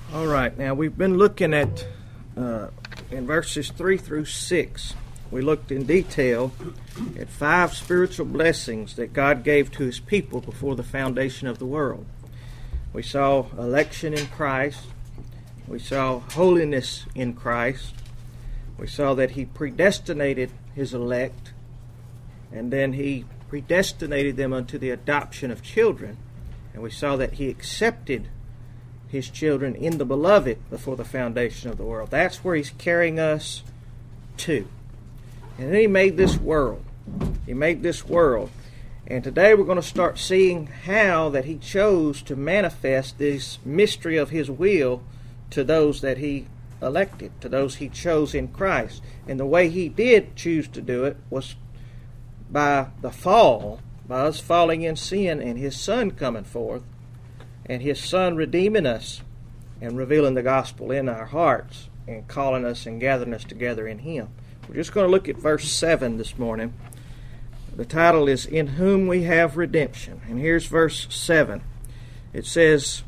All right, now we've been looking at, in verses 3 through 6, we looked in detail at 5 spiritual blessings that God gave to His people before the foundation of the world. We saw election in Christ. We saw holiness in Christ. We saw that He predestinated His elect, and then He predestinated them unto the adoption of children. And we saw that He accepted His children in the beloved before the foundation of the world. That's where He's carrying us to. And then He made this world. He made this world. And today we're going to start seeing how that He chose to manifest this mystery of His will to those that He elected, to those He chose in Christ. And the way He did choose to do it was by the fall, by us falling in sin and His Son coming forth, and His Son redeeming us and revealing the gospel in our hearts and calling us and gathering us together in Him. We're just going to look at verse 7 this morning. The title is, In Whom We Have Redemption. And here's verse 7. It says,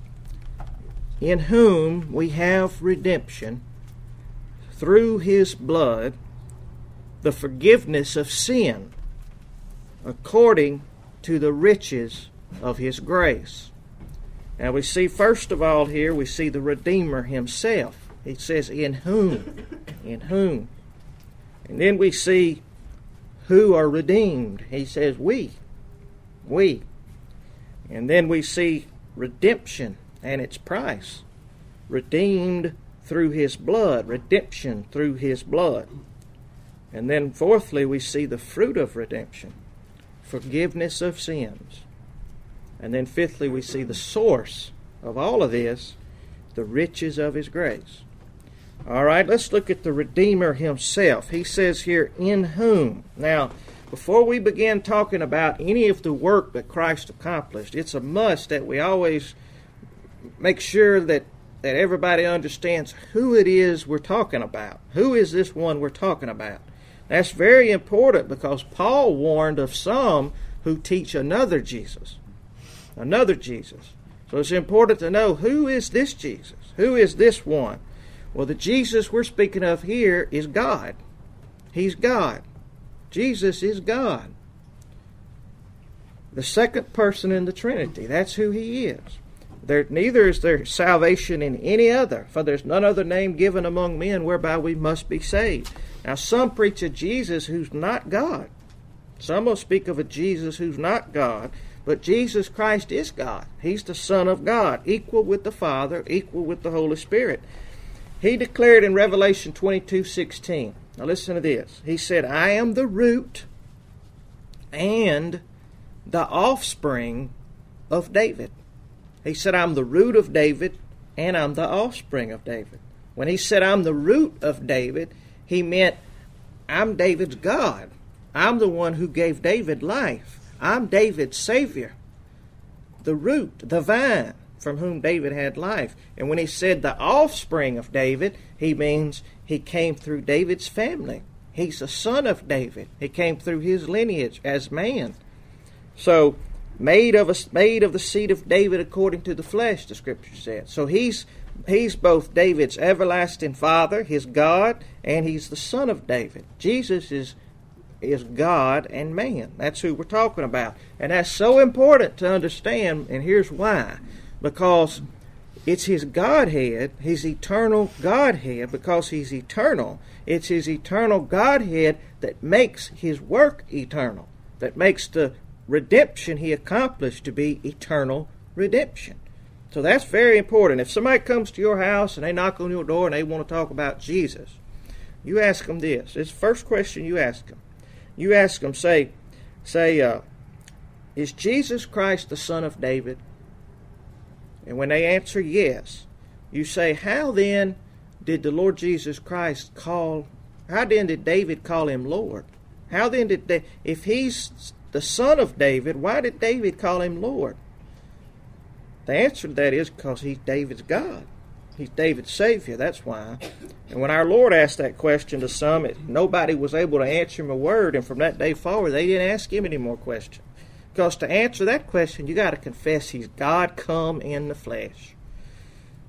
In whom we have redemption through His blood, the forgiveness of sin, according to the riches of His grace. Now we see, first of all here, we see the Redeemer Himself. He says, in whom. In whom. And then we see who are redeemed. He says, we. We. And then we see redemption and its price. Redeemed through His blood. Redemption through His blood. And then fourthly, we see the fruit of redemption. Forgiveness of sins. And then fifthly, we see the source of all of this, the riches of His grace. All right, let's look at the Redeemer Himself. He says here, in whom. Now, before we begin talking about any of the work that Christ accomplished, it's a must that we always make sure that everybody understands who it is we're talking about. Who is this one we're talking about? That's very important because Paul warned of some who teach another Jesus. Another Jesus. So it's important to know, who is this Jesus? Who is this one? Well, the Jesus we're speaking of here is God. He's God. Jesus is God. The second person in the Trinity. That's who He is. Neither is there salvation in any other, for there's none other name given among men whereby we must be saved. Now, some preach a Jesus who's not God. Some will speak of a Jesus who's not God. But Jesus Christ is God. He's the Son of God, equal with the Father, equal with the Holy Spirit. He declared in Revelation 22:16. Now listen to this. He said, I am the root and the offspring of David. He said, I'm the root of David and I'm the offspring of David. When He said, I'm the root of David, He meant, I'm David's God. I'm the one who gave David life. I'm David's Savior, the root, the vine, from whom David had life. And when He said the offspring of David, He means He came through David's family. He's the son of David. He came through his lineage as man. So, made of the seed of David according to the flesh, the Scripture said. So He's both David's everlasting Father, His God, and He's the Son of David. Jesus is God and man. That's who we're talking about. And that's so important to understand, and here's why. Because it's His Godhead, His eternal Godhead, because He's eternal. It's His eternal Godhead that makes His work eternal, that makes the redemption He accomplished to be eternal redemption. So that's very important. If somebody comes to your house and they knock on your door and they want to talk about Jesus, you ask them this. It's the first question you ask them. You ask them, say, is Jesus Christ the Son of David? And when they answer yes, you say, how then did the Lord Jesus Christ how then did David call Him Lord? How then if He's the Son of David, why did David call Him Lord? The answer to that is because He's David's God. He's David's Savior, that's why. And when our Lord asked that question to some, nobody was able to answer Him a word, and from that day forward, they didn't ask Him any more questions. Because to answer that question, you got to confess He's God come in the flesh.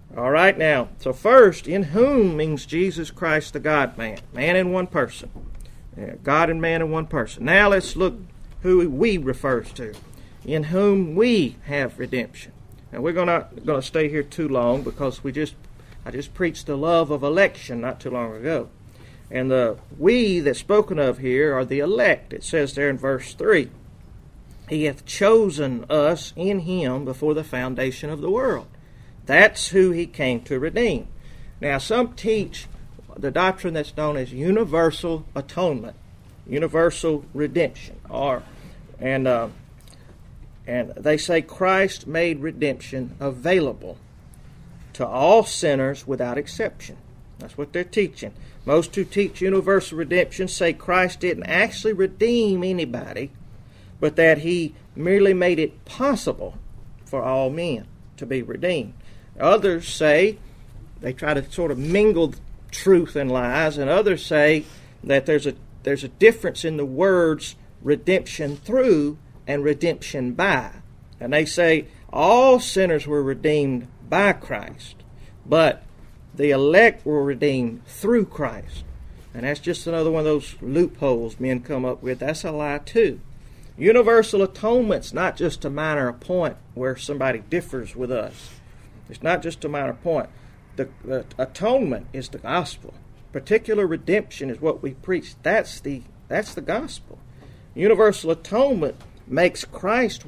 All right, now, so first, in whom means Jesus Christ the God-man, man in one person. God and man in one person. Now let's look who we refers to. In whom we have redemption. Now we're not going to stay here too long because I just preached the love of election not too long ago. And the we that's spoken of here are the elect. It says there in verse 3, He hath chosen us in Him before the foundation of the world. That's who He came to redeem. Now some teach the doctrine that's known as universal atonement, universal redemption, and they say Christ made redemption available to all sinners without exception. That's what they're teaching. Most who teach universal redemption say Christ didn't actually redeem anybody, but that He merely made it possible for all men to be redeemed. Others say, they try to sort of mingle truth and lies, and others say that there's a difference in the words redemption through and redemption by. And they say all sinners were redeemed by Christ, but the elect were redeemed through Christ. And that's just another one of those loopholes men come up with. That's a lie too. Universal atonement's not just a minor point where somebody differs with us. It's not just a minor point. The atonement is the gospel. Particular redemption is what we preach. That's the gospel. Universal atonement makes Christ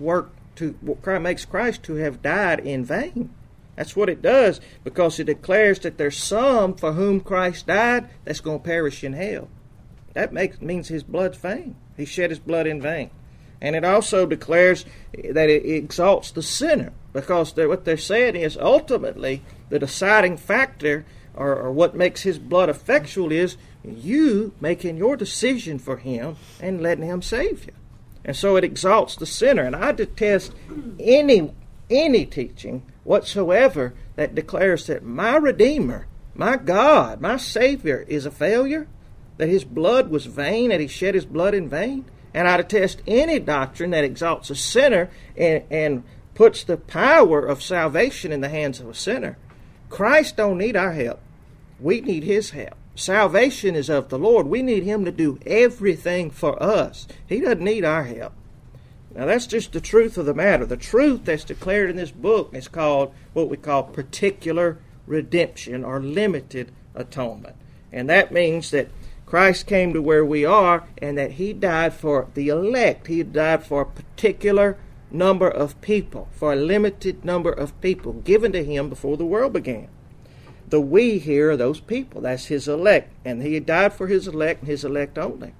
to have died in vain. That's what it does, because it declares that there's some for whom Christ died that's going to perish in hell. That means His blood's vain. He shed His blood in vain. And it also declares that it exalts the sinner, because what they're saying is ultimately the deciding factor, or what makes His blood effectual, is you making your decision for Him and letting Him save you. And so it exalts the sinner. And I detest any teaching whatsoever that declares that my Redeemer, my God, my Savior is a failure, that His blood was vain, that He shed His blood in vain. And I detest any doctrine that exalts a sinner and puts the power of salvation in the hands of a sinner. Christ don't need our help. We need His help. Salvation is of the Lord. We need Him to do everything for us. He doesn't need our help. Now that's just the truth of the matter. The truth that's declared in this book is called what we call particular redemption or limited atonement. And that means that Christ came to where we are and that He died for the elect. He died for a particular number of people, for a limited number of people given to Him before the world began. The we here are those people. That's His elect. And He died for His elect and His elect only.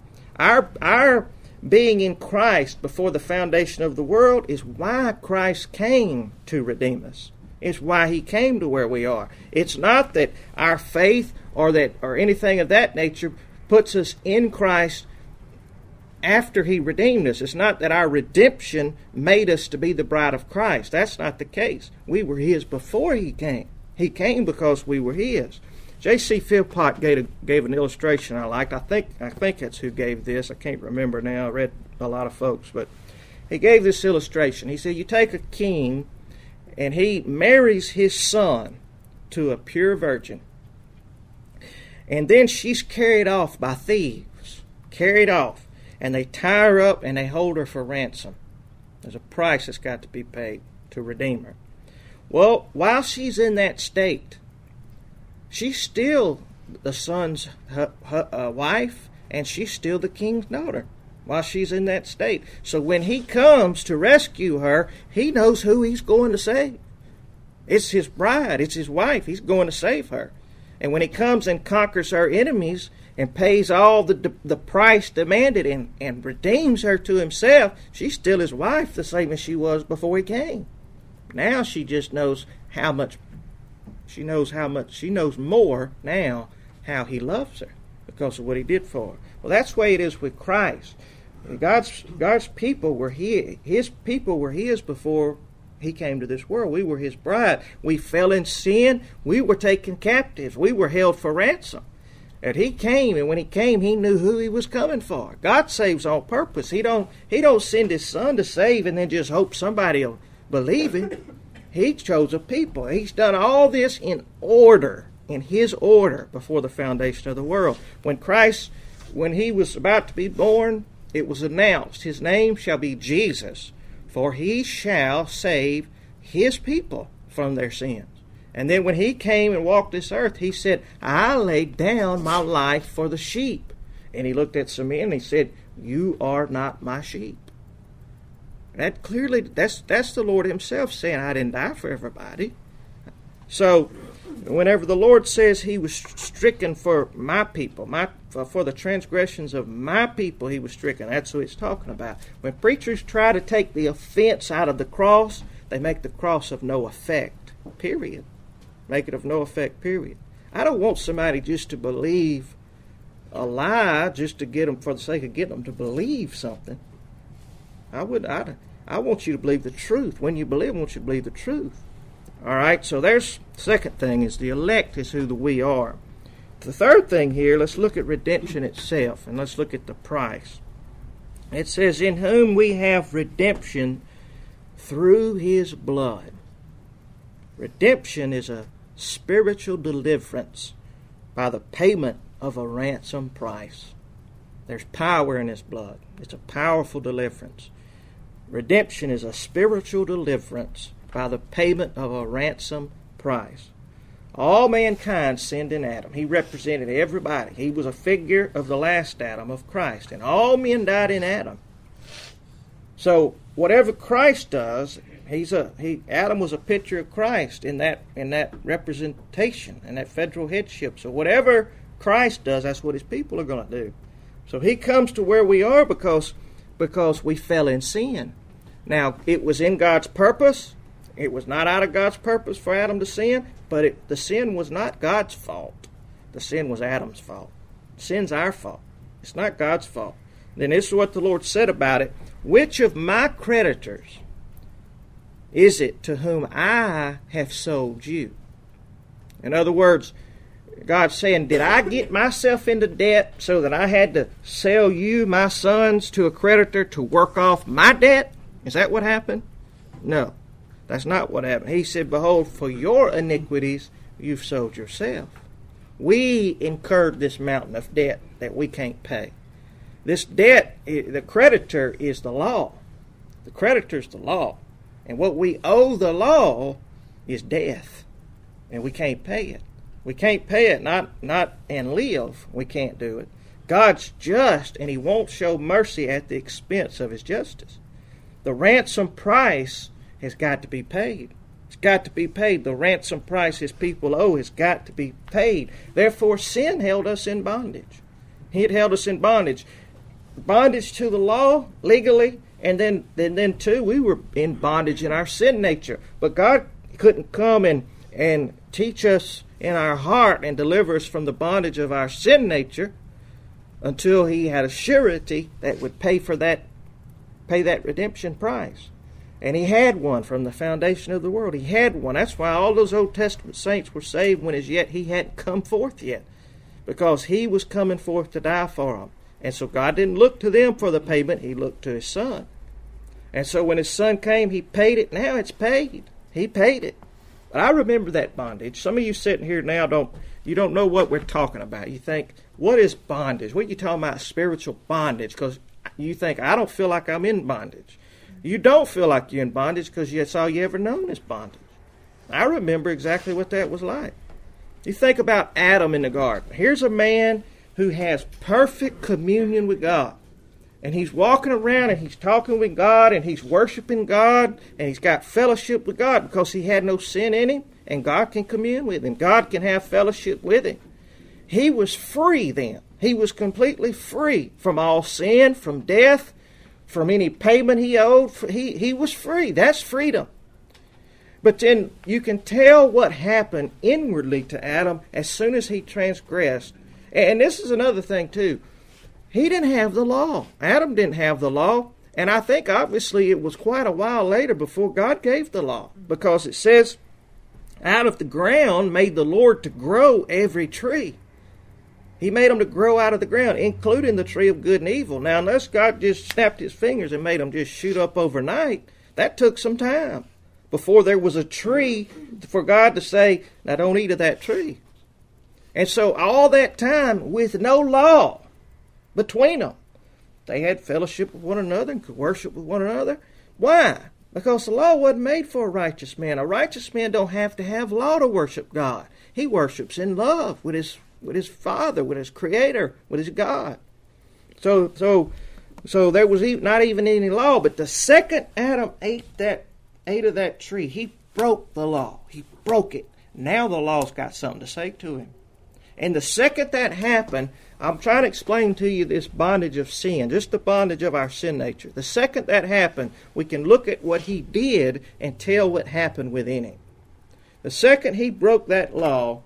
Our being in Christ before the foundation of the world is why Christ came to redeem us. It's why He came to where we are. It's not that our faith or anything of that nature puts us in Christ after He redeemed us. It's not that our redemption made us to be the bride of Christ. That's not the case. We were His before He came. He came because we were His. J.C. Philpott gave an illustration I liked. I think that's who gave this. I can't remember now. I read a lot of folks, but he gave this illustration. He said, you take a king and he marries his son to a pure virgin, and then she's carried off by thieves, and they tie her up and they hold her for ransom. There's a price that's got to be paid to redeem her. Well, while she's in that state, she's still the son's wife, and she's still the king's daughter while she's in that state. So when he comes to rescue her, he knows who he's going to save. It's his bride. It's his wife. He's going to save her. And when he comes and conquers her enemies and pays all the price demanded and redeems her to himself, she's still his wife, the same as she was before he came. Now she just knows how much. She knows more now how He loves her because of what He did for her. Well, that's the way it is with Christ. God's people were His people were His before He came to this world. We were His bride. We fell in sin. We were taken captive. We were held for ransom. And He came, and when He came, He knew who He was coming for. God saves on purpose. He don't send His Son to save and then just hope somebody will believe Him. He chose a people. He's done all this in order, in His order, before the foundation of the world. When He was about to be born, it was announced, His name shall be Jesus, for He shall save His people from their sins. And then when He came and walked this earth, He said, I laid down my life for the sheep. And He looked at some men and He said, you are not my sheep. That clearly, that's the Lord Himself saying, I didn't die for everybody. So, whenever the Lord says He was stricken for my people, for the transgressions of my people He was stricken, that's who it's talking about. When preachers try to take the offense out of the cross, they make the cross of no effect, period. Make it of no effect, period. I don't want somebody just to believe a lie just to get them, for the sake of getting them to believe something. I want you to believe the truth. When you believe, I want you to believe the truth. All right, so there's the second thing, is the elect is who the we are. The third thing here, let's look at redemption itself, and let's look at the price. It says, in whom we have redemption through His blood. Redemption is a spiritual deliverance by the payment of a ransom price. There's power in His blood. It's a powerful deliverance. Redemption is a spiritual deliverance by the payment of a ransom price. All mankind sinned in Adam. He represented everybody. He was a figure of the last Adam, of Christ. And all men died in Adam. So whatever Christ does, Adam was a picture of Christ in that representation, in that federal headship. So whatever Christ does, that's what His people are going to do. So He comes to where we are because we fell in sin. Now, it was in God's purpose. It was not out of God's purpose for Adam to sin, but the sin was not God's fault. The sin was Adam's fault. Sin's our fault. It's not God's fault. Then this is what the Lord said about it. Which of my creditors is it to whom I have sold you? In other words, God's saying, did I get myself into debt so that I had to sell you, my sons, to a creditor to work off my debt? Is that what happened? No, that's not what happened. He said, behold, for your iniquities you've sold yourself. We incurred this mountain of debt that we can't pay. This debt, the creditor is the law. The creditor's the law. And what we owe the law is death. And we can't pay it. We can't pay it, not and live. We can't do it. God's just, and He won't show mercy at the expense of His justice. The ransom price has got to be paid. It's got to be paid. The ransom price His people owe has got to be paid. Therefore, sin held us in bondage. It held us in bondage. Bondage to the law, legally, and then too, we were in bondage in our sin nature. But God couldn't come and teach us in our heart and deliver us from the bondage of our sin nature until He had a surety that would pay that redemption price. And He had one from the foundation of the world. He had one. That's why all those Old Testament saints were saved when as yet He hadn't come forth yet, because He was coming forth to die for them. And so God didn't look to them for the payment. He looked to His Son. And so when His Son came, He paid it. Now it's paid. He paid it. But I remember that bondage. Some of you sitting here now don't know what we're talking about. You think, what is bondage? What are you talking about, spiritual bondage? Because you think, I don't feel like I'm in bondage. You don't feel like you're in bondage because that's all you ever known is bondage. I remember exactly what that was like. You think about Adam in the garden. Here's a man who has perfect communion with God. And he's walking around and he's talking with God and he's worshiping God and he's got fellowship with God because he had no sin in him, and God can commune with him. God can have fellowship with him. He was free then. He was completely free from all sin, from death, from any payment he owed. He was free. That's freedom. But then you can tell what happened inwardly to Adam as soon as he transgressed. And this is another thing too. He didn't have the law. Adam didn't have the law. And I think obviously it was quite a while later before God gave the law. Because it says, out of the ground made the Lord to grow every tree. He made them to grow out of the ground, including the tree of good and evil. Now, unless God just snapped His fingers and made them just shoot up overnight, that took some time. before there was a tree for God to say, now don't eat of that tree. And so all that time with no law between them, they had fellowship with one another and could worship with one another. Why? Because the law wasn't made for a righteous man. A righteous man don't have to have law to worship God. He worships in love with his Father, with his Creator, with his God. So there was not even any law. But the second Adam ate of that tree, he broke the law. He broke it. Now the law's got something to say to him. And the second that happened, I'm trying to explain to you this bondage of sin, just the bondage of our sin nature. The second that happened, we can look at what he did and tell what happened within him. The second he broke that law,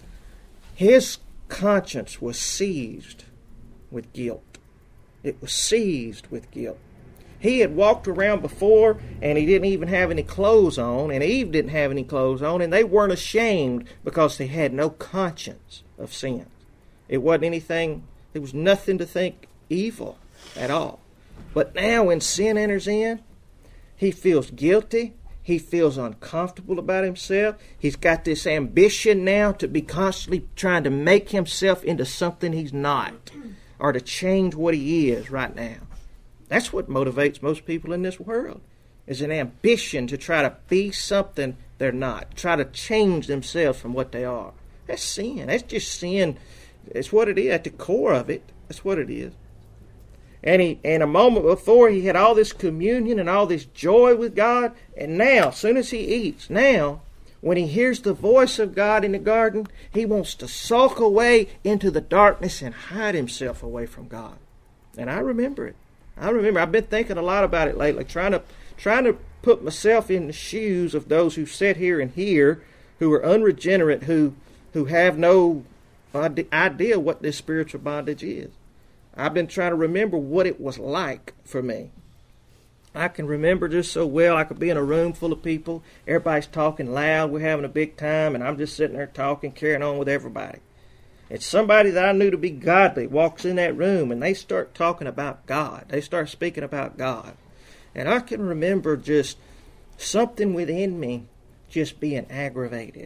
his conscience was seized with guilt. It was seized with guilt. He had walked around before, and he didn't even have any clothes on, and Eve didn't have any clothes on, and they weren't ashamed because they had no conscience of sin. It wasn't anything, there was nothing to think evil at all. But now when sin enters in, he feels guilty. He feels uncomfortable about himself. He's got this ambition now to be constantly trying to make himself into something he's not, or to change what he is right now. That's what motivates most people in this world, is an ambition to try to be something they're not, try to change themselves from what they are. That's sin. That's just sin. It's what it is at the core of it. That's what it is. And a moment before, he had all this communion and all this joy with God. And now, as soon as he eats, now, when he hears the voice of God in the garden, he wants to sulk away into the darkness and hide himself away from God. And I remember it. I've been thinking a lot about it lately, trying to put myself in the shoes of those who sit here and hear, who are unregenerate, who have no idea what this spiritual bondage is. I've been trying to remember what it was like for me. I can remember just so well. I could be in a room full of people. Everybody's talking loud. We're having a big time, and I'm just sitting there talking, carrying on with everybody. It's somebody that I knew to be godly walks in that room, and they start talking about God. They start speaking about God. And I can remember just something within me just being aggravated.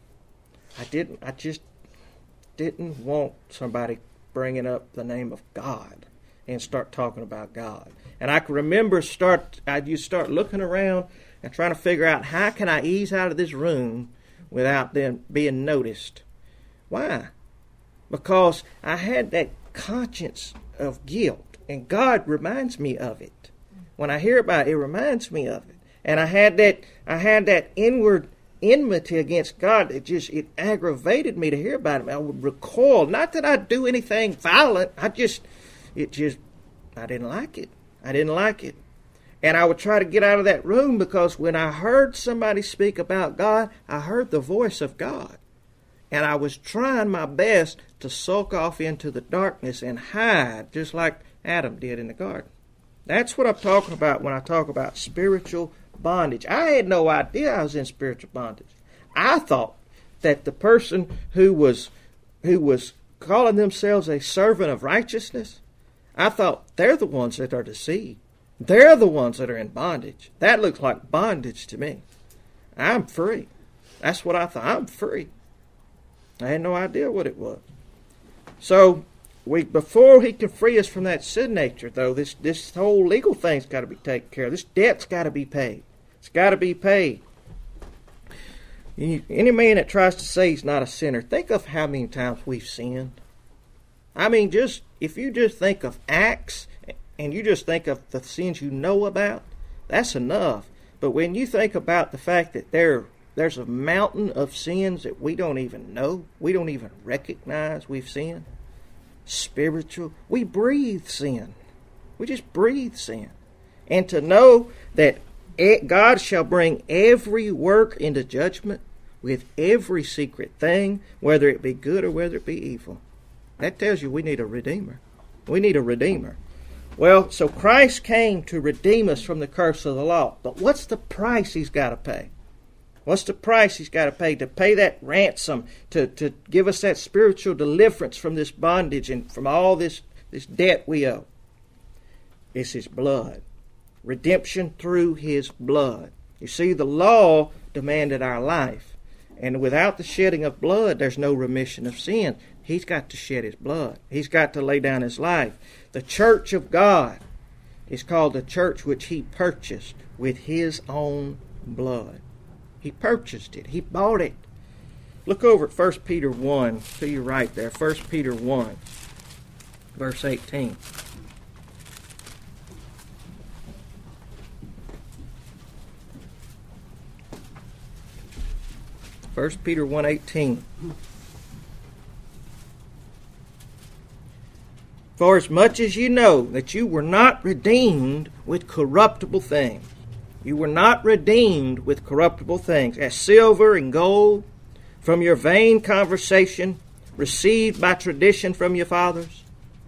I just didn't want somebody bringing up the name of God and start talking about God. And I can remember you start looking around and trying to figure out, how can I ease out of this room without them being noticed? Why? Because I had that conscience of guilt, and God reminds me of it. When I hear about it, it reminds me of it. And I had that inward enmity against God. It aggravated me to hear about it. I would recoil. Not that I'd do anything violent. I didn't like it. I didn't like it. And I would try to get out of that room, because when I heard somebody speak about God, I heard the voice of God. And I was trying my best to sulk off into the darkness and hide, just like Adam did in the garden. That's what I'm talking about when I talk about spiritual bondage. I had no idea I was in spiritual bondage. I thought that the person who was calling themselves a servant of righteousness, I thought they're the ones that are deceived. They're the ones that are in bondage. That looks like bondage to me. I'm free. That's what I thought. I'm free. I had no idea what it was. So, before he can free us from that sin nature, though, this whole legal thing's got to be taken care of. This debt's got to be paid. It's got to be paid. Any man that tries to say he's not a sinner, think of how many times we've sinned. I mean, if you just think of acts, and you just think of the sins you know about, that's enough. But when you think about the fact that there's a mountain of sins that we don't even know, we don't even recognize we've sinned. Spiritual, we breathe sin. We just breathe sin. And to know that God shall bring every work into judgment with every secret thing, whether it be good or whether it be evil. That tells you we need a Redeemer. We need a Redeemer. Well, so Christ came to redeem us from the curse of the law. But what's the price he's got to pay? What's the price he's got to pay that ransom, to give us that spiritual deliverance from this bondage and from all this debt we owe? It's his blood. Redemption through his blood. You see, the law demanded our life. And without the shedding of blood, there's no remission of sin. He's got to shed his blood. He's got to lay down his life. The church of God is called the church which he purchased with his own blood. He purchased it. He bought it. Look over at 1 Peter 1, to your right there. 1 Peter 1, verse 18. First Peter 1:18. For as much as you know that you were not redeemed with corruptible things, you were not redeemed with corruptible things, as silver and gold, from your vain conversation received by tradition from your fathers,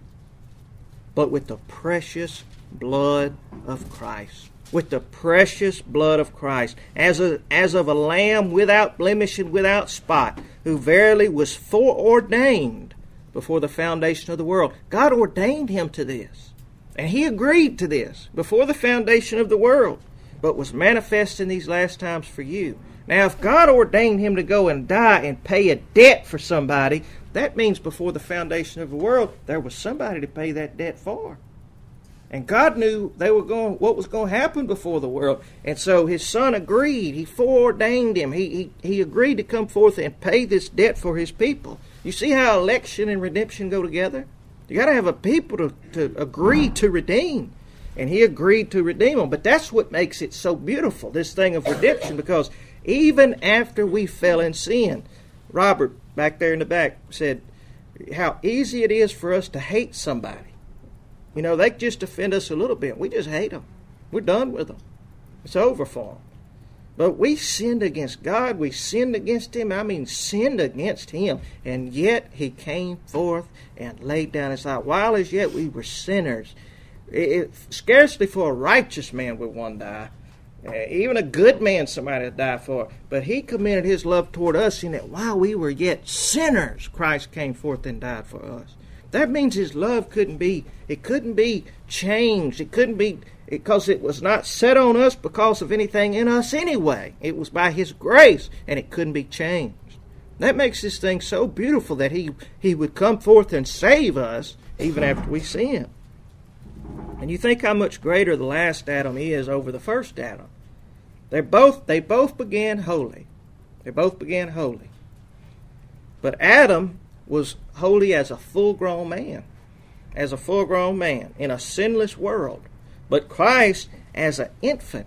but with the precious blood of Christ. With the precious blood of Christ, as of a lamb without blemish and without spot, who verily was foreordained before the foundation of the world. God ordained him to this, and he agreed to this before the foundation of the world, but was manifest in these last times for you. Now, if God ordained him to go and die and pay a debt for somebody, that means before the foundation of the world, there was somebody to pay that debt for. And God knew what was going to happen before the world. And so his son agreed. He foreordained him. He agreed to come forth and pay this debt for his people. You see how election and redemption go together? You got to have a people to agree to redeem. And he agreed to redeem them. But that's what makes it so beautiful, this thing of redemption, because even after we fell in sin, Robert, back there in the back, said how easy it is for us to hate somebody. You know, they just offend us a little bit. We just hate them. We're done with them. It's over for them. But we sinned against God. We sinned against him. Sinned against him. And yet he came forth and laid down his life. While as yet we were sinners. Scarcely for a righteous man would one die. Even a good man somebody would die for. But he commended his love toward us in that while we were yet sinners, Christ came forth and died for us. That means his love couldn't be changed. It couldn't be, because it was not set on us because of anything in us anyway. It was by his grace, and it couldn't be changed. That makes this thing so beautiful that he would come forth and save us even after we sin. And you think how much greater the last Adam is over the first Adam. They both began holy. They both began holy. But Adam was holy as a full-grown man. As a full-grown man in a sinless world. But Christ as an infant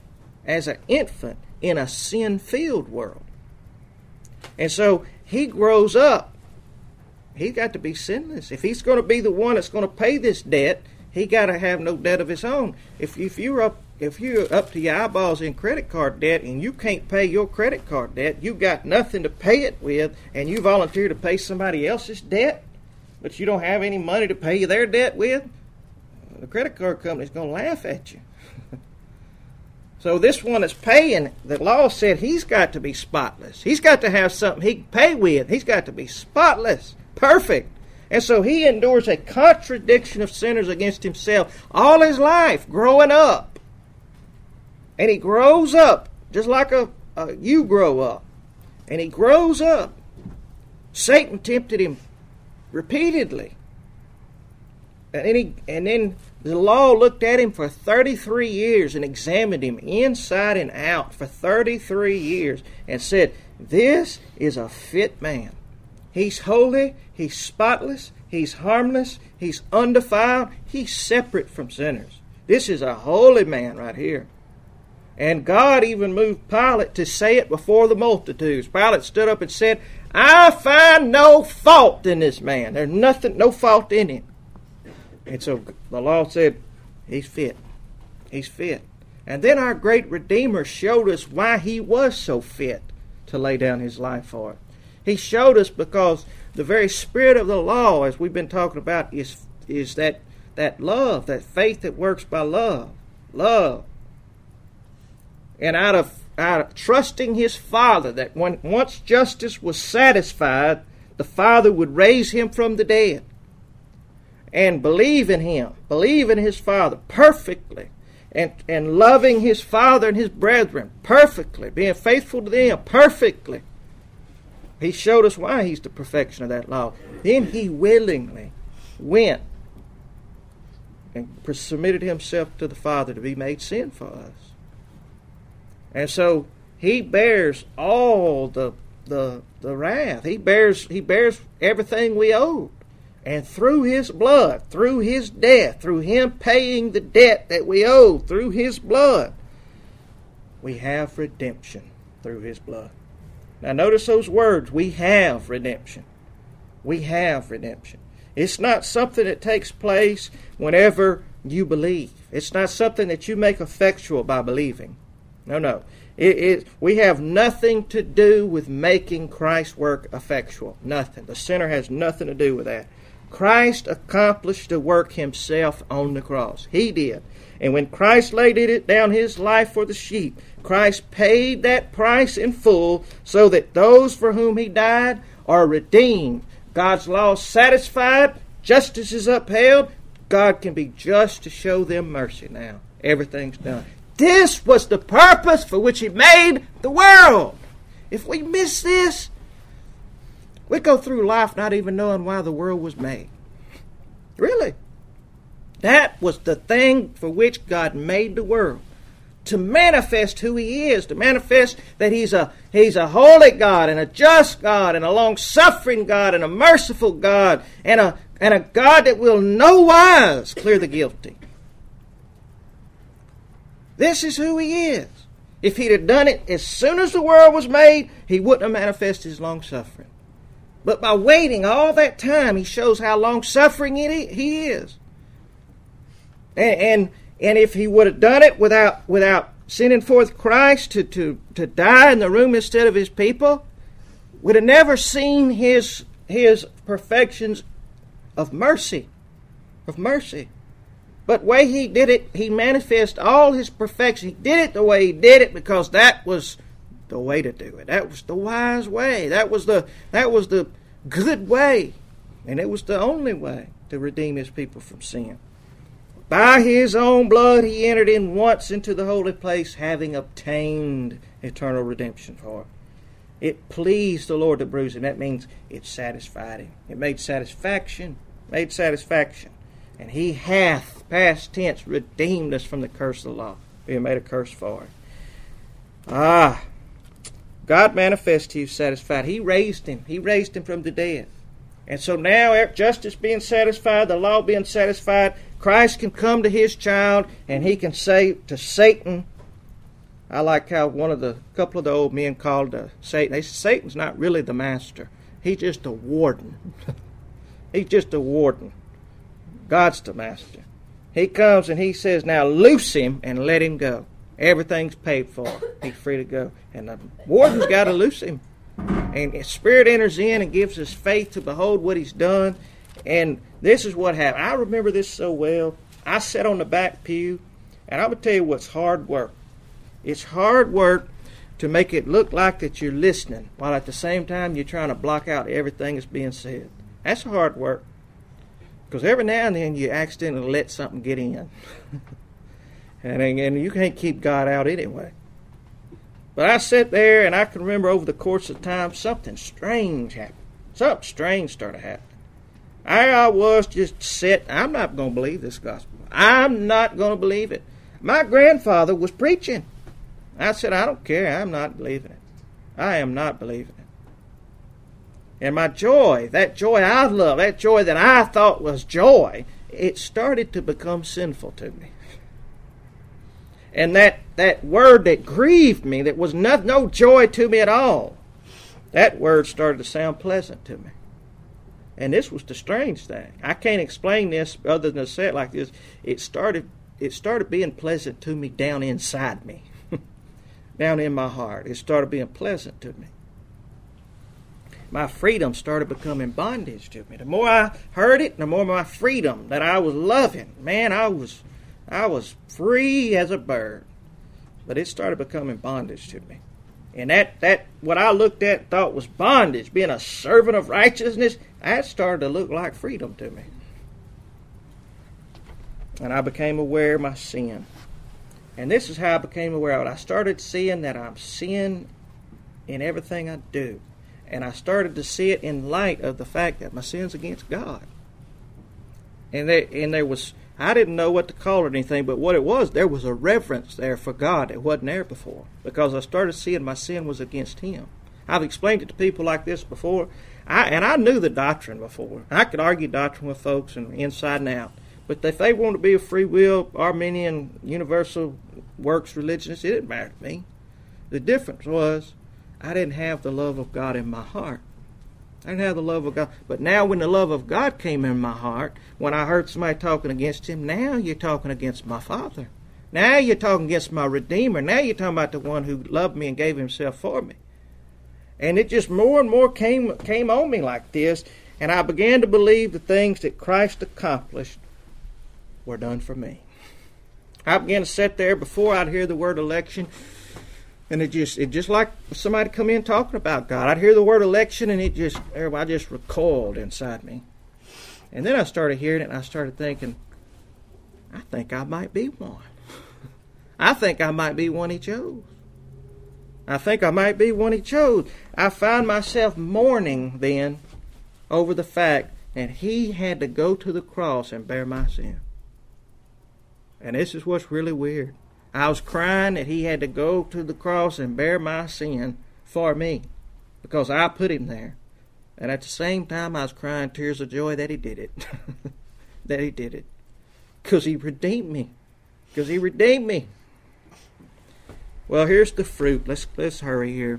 in a sin-filled world. And so he grows up. He's got to be sinless. If he's going to be the one that's going to pay this debt, he got to have no debt of his own. If you're up to your eyeballs in credit card debt and you can't pay your credit card debt, you've got nothing to pay it with, and you volunteer to pay somebody else's debt, but you don't have any money to pay their debt with, the credit card company's going to laugh at you. So this one that's paying, the law said he's got to be spotless. He's got to have something he can pay with. He's got to be spotless, perfect. And so he endures a contradiction of sinners against himself all his life, growing up. And he grows up just like you grow up. And he grows up. Satan tempted him repeatedly. And then the law looked at him for 33 years and examined him inside and out for 33 years and said, this is a fit man. He's holy, he's spotless, he's harmless, he's undefiled, he's separate from sinners. This is a holy man right here. And God even moved Pilate to say it before the multitudes. Pilate stood up and said, I find no fault in this man. There's no fault in him. And so the law said, he's fit. He's fit. And then our great Redeemer showed us why he was so fit to lay down his life for it. He showed us because the very spirit of the law, as we've been talking about, is that love, that faith that works by love. Love. And out of trusting his Father, that once justice was satisfied, the Father would raise him from the dead. And believe in him, believe in his Father perfectly. and loving his father and his brethren perfectly, being faithful to them perfectly. He showed us why he's the perfection of that law. Then he willingly went and submitted himself to the Father to be made sin for us. And so he bears all the wrath. He bears everything we owed. And through his blood, through his death, through him paying the debt that we owe, through his blood, we have redemption through his blood. Now notice those words, we have redemption. We have redemption. It's not something that takes place whenever you believe. It's not something that you make effectual by believing. No. We have nothing to do with making Christ's work effectual. Nothing. The sinner has nothing to do with that. Christ accomplished the work himself on the cross. He did. And when Christ laid it down his life for the sheep, Christ paid that price in full so that those for whom he died are redeemed. God's law is satisfied. Justice is upheld. God can be just to show them mercy now. Everything's done. This was the purpose for which he made the world. If we miss this, we go through life not even knowing why the world was made. Really. That was the thing for which God made the world. To manifest who he is. To manifest that he's a holy God and a just God and a long-suffering God and a merciful God and a God that will no wise clear the guilty. This is who he is. If he'd have done it as soon as the world was made, he wouldn't have manifested his long-suffering. But by waiting all that time, he shows how long-suffering he is. And if he would have done it without sending forth Christ to die in the room instead of his people, we'd have never seen his perfections of mercy. But the way he did it, he manifested all his perfection. He did it the way he did it because that was the way to do it. That was the wise way. That was the good way. And it was the only way to redeem his people from sin. By his own blood he entered in once into the holy place, having obtained eternal redemption for it. It pleased the Lord to bruise him. That means it satisfied him. It made satisfaction. And he hath, past tense, redeemed us from the curse of the law, being made a curse for it. God manifested he was satisfied. He raised him. He raised him from the dead. And so now, justice being satisfied, the law being satisfied, Christ can come to his child and he can say to Satan, I like how couple of the old men called Satan. They said Satan's not really the master. He's just a warden. He's just a warden. God's the master. He comes and he says, now loose him and let him go. Everything's paid for. He's free to go. And the warden's got to loose him. And the Spirit enters in and gives us faith to behold what he's done. And this is what happened. I remember this so well. I sat on the back pew, and I would tell you what's hard work. It's hard work to make it look like that you're listening, while at the same time you're trying to block out everything that's being said. That's hard work. Because every now and then you accidentally let something get in. and you can't keep God out anyway. But I sat there, and I can remember over the course of time, something strange happened. Something strange started happening. I was just sitting. I'm not going to believe this gospel. I'm not going to believe it. My grandfather was preaching. I said, I don't care. I'm not believing it. I am not believing it. And my joy, that joy I love, that joy that I thought was joy, it started to become sinful to me. And that word that grieved me, that was no joy to me at all, that word started to sound pleasant to me. And this was the strange thing. I can't explain this other than to say it like this. It started being pleasant to me down inside me. Down in my heart. It started being pleasant to me. My freedom started becoming bondage to me. The more I heard it, the more my freedom that I was loving. Man, I was free as a bird. But it started becoming bondage to me. And that what I looked at and thought was bondage, being a servant of righteousness, that started to look like freedom to me. And I became aware of my sin. And this is how I became aware of it. I started seeing that I'm sin in everything I do. And I started to see it in light of the fact that my sin's against God. And there was, I didn't know what to call it or anything, but what it was, there was a reverence there for God that wasn't there before. Because I started seeing my sin was against Him. I've explained it to people like this before. I knew the doctrine before. I could argue doctrine with folks and inside and out. But if they want to be a free will, Arminian, universal works religionist, it didn't matter to me. The difference was I didn't have the love of God in my heart. I didn't have the love of God. But now when the love of God came in my heart, when I heard somebody talking against Him, now you're talking against my Father. Now you're talking against my Redeemer. Now you're talking about the one who loved me and gave Himself for me. And it just more and more came on me like this, and I began to believe the things that Christ accomplished were done for me. I began to sit there before I'd hear the word election, and it just like somebody come in talking about God. I'd hear the word election, and I just recoiled inside me. And then I started hearing it, and I started thinking, I think I might be one. I think I might be one He chose. I think I might be one He chose. I found myself mourning then over the fact that He had to go to the cross and bear my sin. And this is what's really weird. I was crying that He had to go to the cross and bear my sin for me because I put Him there. And at the same time, I was crying tears of joy that He did it. That He did it. Because He redeemed me. Because He redeemed me. Well, here's the fruit. Let's hurry here.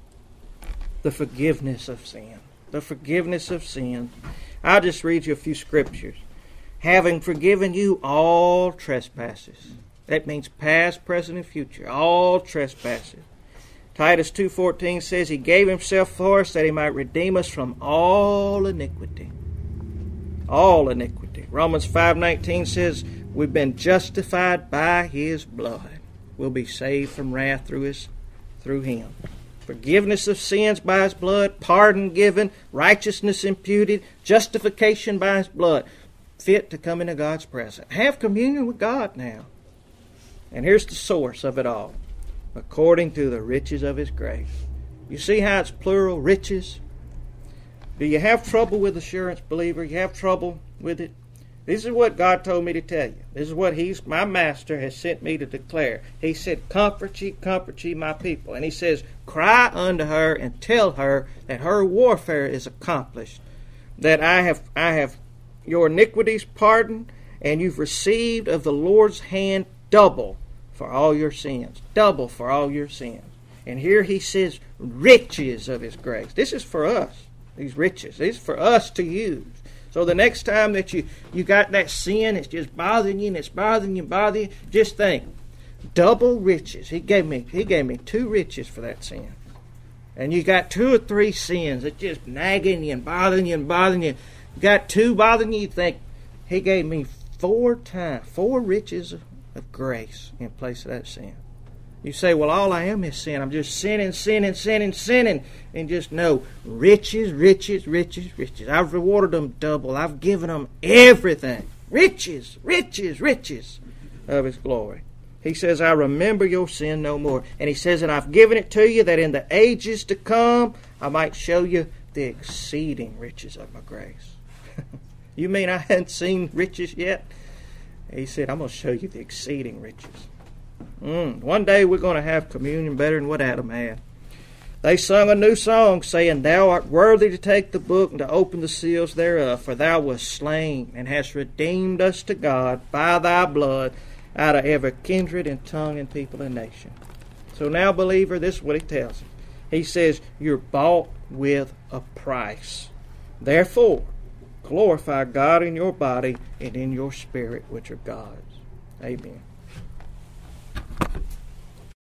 The forgiveness of sin. The forgiveness of sin. I'll just read you a few scriptures. Having forgiven you all trespasses. That means past, present, and future. All trespasses. Titus 2:14 says He gave Himself for us that He might redeem us from all iniquity. All iniquity. Romans 5:19 says we've been justified by His blood. We'll be saved from wrath through Him. Forgiveness of sins by His blood, pardon given, righteousness imputed, justification by His blood, fit to come into God's presence. Have communion with God now. And here's the source of it all. According to the riches of His grace. You see how it's plural, riches? Do you have trouble with assurance, believer? You have trouble with it? This is what God told me to tell you. This is what my master has sent me to declare. He said, comfort ye, my people. And He says, cry unto her and tell her that her warfare is accomplished. That I have your iniquities pardoned, and you've received of the Lord's hand double for all your sins. Double for all your sins. And here He says, riches of His grace. This is for us, these riches. This is for us to use. So the next time that you got that sin, it's just bothering you and it's bothering you, just think, double riches. He gave me 2 riches for that sin. And you got 2 or 3 sins that's just nagging you and bothering you and bothering you. You got 2 bothering you, you think, He gave me 4 riches of grace in place of that sin. You say, well, all I am is sin. I'm just sinning. And just know, riches. I've rewarded them double. I've given them everything. Riches of His glory. He says, I remember your sin no more. And He says, and I've given it to you that in the ages to come, I might show you the exceeding riches of my grace. You mean I hadn't seen riches yet? He said, I'm going to show you the exceeding riches. One day we're going to have communion better than what Adam had. They sung a new song saying, Thou art worthy to take the book and to open the seals thereof, for Thou wast slain and hast redeemed us to God by Thy blood out of every kindred and tongue and people and nation. So now, believer, this is what He tells us. He says, you're bought with a price. Therefore, glorify God in your body and in your spirit, which are God's. Amen.